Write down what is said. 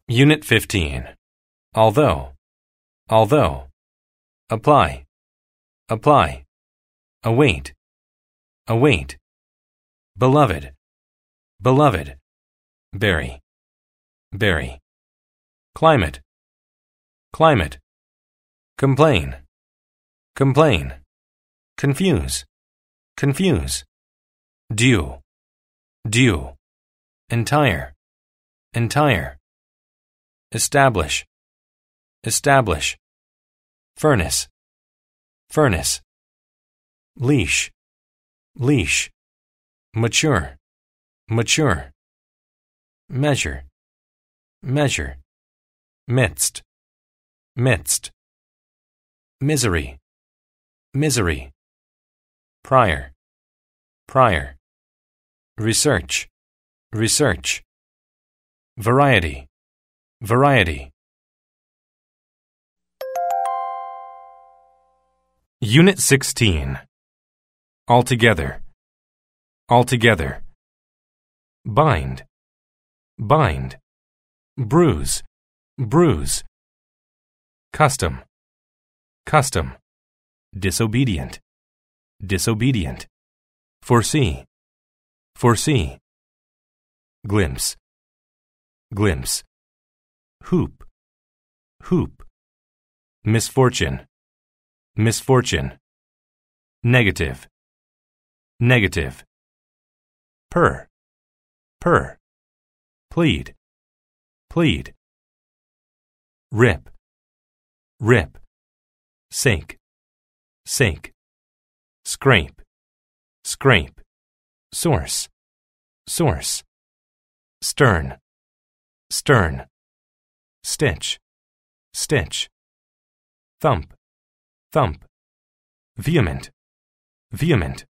Unit 15. Although. Apply. Await. Beloved. Berry. Climate. Complain. Confuse. Due. Entire. Establish. Furnace. Leash. Mature. Measure. Midst. Misery. Prior. Research. Variety. Unit 16. Altogether. Bind. Bruise. Custom. Disobedient. Foresee. Glimpse. Hoop. Misfortune. Negative. Per. Plead. Rip. Sink. Scrape. Source. Stern. Stitch. Thump. Vehement.